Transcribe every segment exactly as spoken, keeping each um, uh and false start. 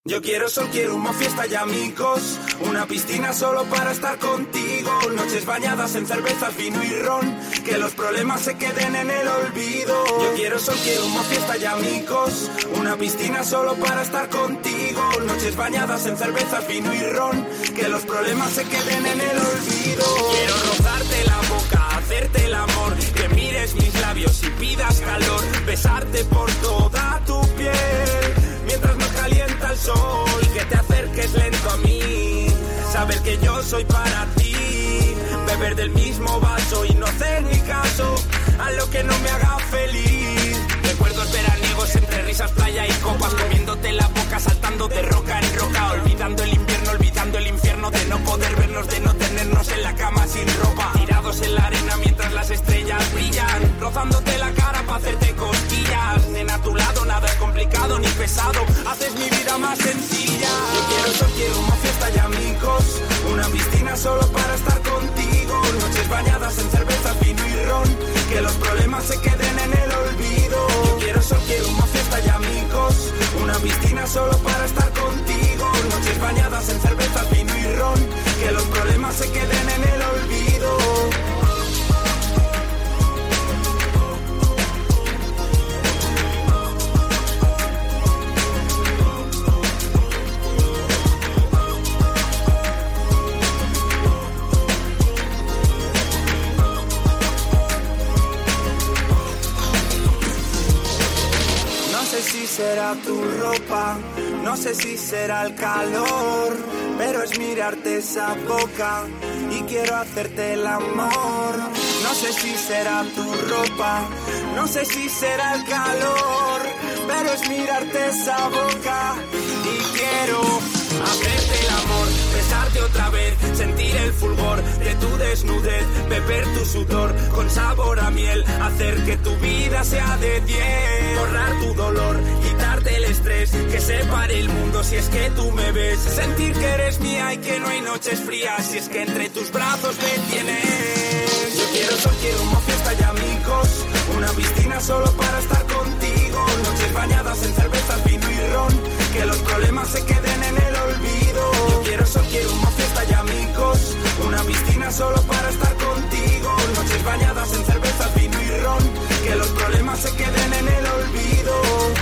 Yo quiero sol, quiero una fiesta y amigos, una piscina solo para estar contigo, noches bañadas en cervezas, vino y ron, que los problemas se queden en el olvido. Yo quiero sol, quiero una fiesta y amigos, una piscina solo para estar contigo, noches bañadas en cervezas, vino y ron, que los problemas se queden en el olvido. Quiero rozarte la boca, hacerte el amor, que mires mis labios y pidas calor, besarte por toda tu piel mientras nos calienta el sol, que te acerques lento a mí, saber que yo soy para ti, beber del mismo vaso y no hacer ni caso a lo que no me haga feliz. Recuerdos veraniegos entre risas, playa y copas, comiéndote la boca, saltando de roca en roca, olvidando el invierno, olvidando el infierno de no poder vernos, de no tenernos en la cama sin ropa, tirados en la arena mientras las estrellas brillan, rozándote la cara para hacerte cosquillas. Nena, a tu lado nada es complicado ni pesado, haces mi vida más sencilla. Yo quiero sol, quiero una fiesta y amigos, una piscina solo para estar contigo, noches bañadas en cervezas, vino y ron, que los problemas se queden en el olvido. Yo quiero sol, quiero una fiesta y amigos, una piscina solo para estar contigo, noches bañadas en cervezas, vino y ron, que los problemas se queden en el olvido. No sé si será tu ropa, no sé si será el calor, pero es mirarte esa boca y quiero hacerte el amor. No sé si será tu ropa, no sé si será el calor, pero es mirarte esa boca y quiero hacerte el amor, besarte otra vez, sentir el fulgor de tu desnudez, beber tu sudor con sabor a miel, hacer que tu vida sea de diez, borrar tu dolor, quitarte el estrés, que separe el mundo si es que tú me ves, sentir que eres mía y que no hay noches frías si es que entre tus brazos me tienes. Yo quiero sol, quiero una fiesta y amigos, una piscina solo para estar contigo, noches bañadas en cervezas, vino y ron, que los problemas se queden en el olvido. Yo quiero sol, quiero una fiesta y amigos, una piscina solo para estar contigo, noches bañadas en cervezas, vino y ron, que los problemas se queden en el olvido.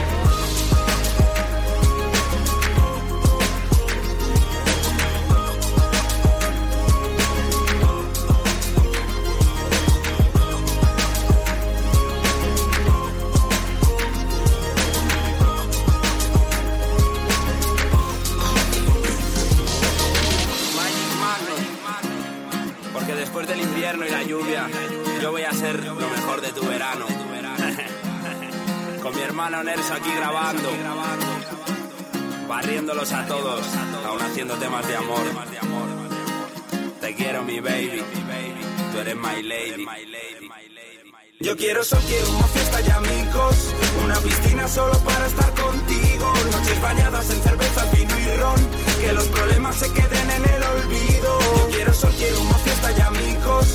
Después del invierno y la lluvia, yo voy a ser lo mejor de tu verano. Con mi hermano Nerso aquí grabando, barriéndolos a todos, aún haciendo temas de amor. Te quiero, mi baby, tú eres my lady. Yo quiero sol, quiero una fiesta y amigos, una piscina solo para estar contigo, noches bañadas en cervezas, vino y ron, que los problemas se queden en el olvido. Yo quiero sol, quiero una fiesta y amigos,